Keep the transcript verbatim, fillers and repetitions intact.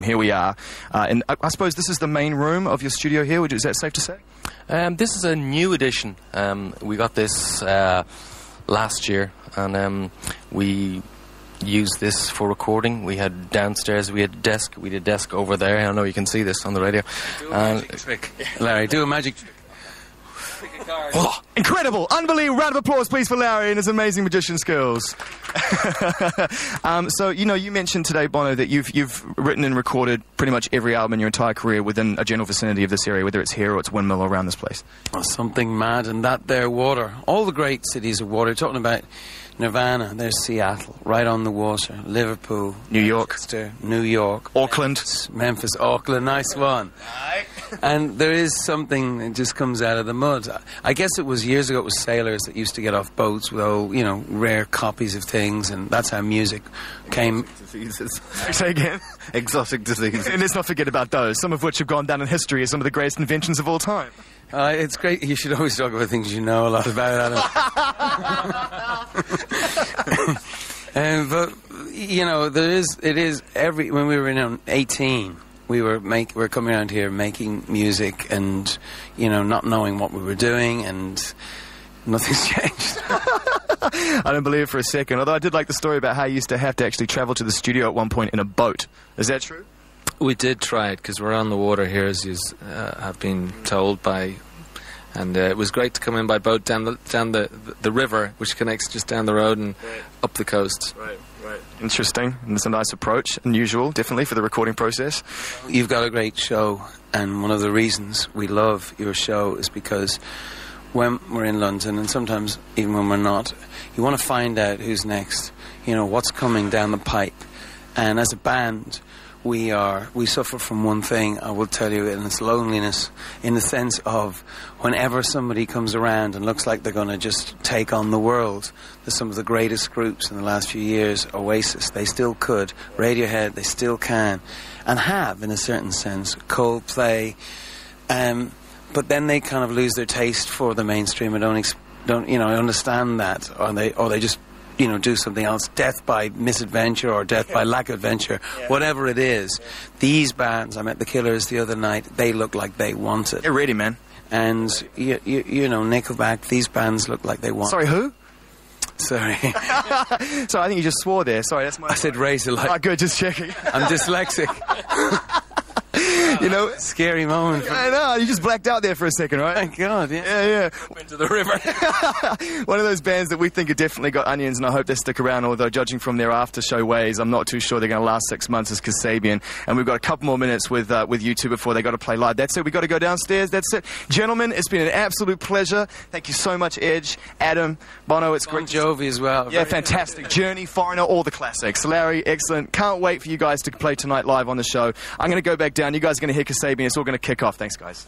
Here we are, uh, and I, I suppose this is the main room of your studio here. Would you, is that safe to say? Um, this is a new edition. Um, we got this uh, last year, and um, we used this for recording. We had downstairs, we had a desk, we had a desk over there. I don't know you can see this on the radio. Do a magic trick. Larry, do a magic trick. Oh, incredible! Unbelievable! Round of applause, please, for Larry and his amazing magician skills. um, so, you know, you mentioned today, Bono, that you've you've written and recorded pretty much every album in your entire career within a general vicinity of this area, whether it's here or it's Windmill or around this place. Oh, something mad, and that there water. All the great cities of water. Talking about Nirvana, there's Seattle, right on the water. Liverpool, New York, Manchester, New York, Auckland, Memphis, Memphis, Auckland. Nice one. And there is something that just comes out of the mud. I guess it was years ago. It was sailors that used to get off boats with all, you know, rare copies of things, and that's how music came. Diseases. Say again. Exotic diseases. And let's not forget about those, some of which have gone down in history as some of the greatest inventions of all time. Uh, it's great. You should always talk about things you know a lot about, Adam. um, but you know, there is. It is every. When we were in eighteen, we were make. We were coming around here making music, and you know, not knowing what we were doing, and nothing's changed. I don't believe it for a second. Although I did like the story about how you used to have to actually travel to the studio at one point in a boat. Is that true? We did try it because we're on the water here, as you uh, have been told by, and uh, it was great to come in by boat down the down the the river, which connects just down the road and right. up the coast. Right, right. Interesting, and it's a nice approach, unusual, definitely for the recording process. You've got a great show, and one of the reasons we love your show is because when we're in London, and sometimes even when we're not, you want to find out who's next. You know what's coming down the pipe, and as a band. We are, we suffer from one thing, I will tell you, and it's loneliness, in the sense of whenever somebody comes around and looks like they're going to just take on the world, there's some of the greatest groups in the last few years, Oasis, they still could, Radiohead, they still can, and have, in a certain sense, Coldplay, um, but then they kind of lose their taste for the mainstream and don't, ex- don't you know, understand that, or they, or they just you know, do something else, death by misadventure or death by lack of adventure, yeah. Whatever it is. Yeah. These bands, I met the Killers the other night, they look like they want it. They're ready, man. And, you, you, you know, Nickelback, these bands look like they want Sorry, it. Sorry, who? Sorry. Sorry, I think you just swore there. Sorry, that's my... I said Razorlight. Oh, good, just checking. I'm dyslexic. You know, scary moment. I know, you just blacked out there for a second, right? Thank God, yeah. Yeah, yeah. Into the river. One of those bands that we think have definitely got onions, and I hope they stick around, although judging from their after-show ways, I'm not too sure they're going to last six months, is Kasabian. And we've got a couple more minutes with uh, with you two before they got to play live. That's it, we've got to go downstairs, that's it. Gentlemen, it's been an absolute pleasure. Thank you so much, Edge, Adam, Bono, it's Bon great. Jovi as well. Yeah, fantastic. Journey, Foreigner, all the classics. Larry, excellent. Can't wait for you guys to play tonight live on the show. I'm going to go back down. You guys are going to hear Kasabian. It's all going to kick off. Thanks, guys.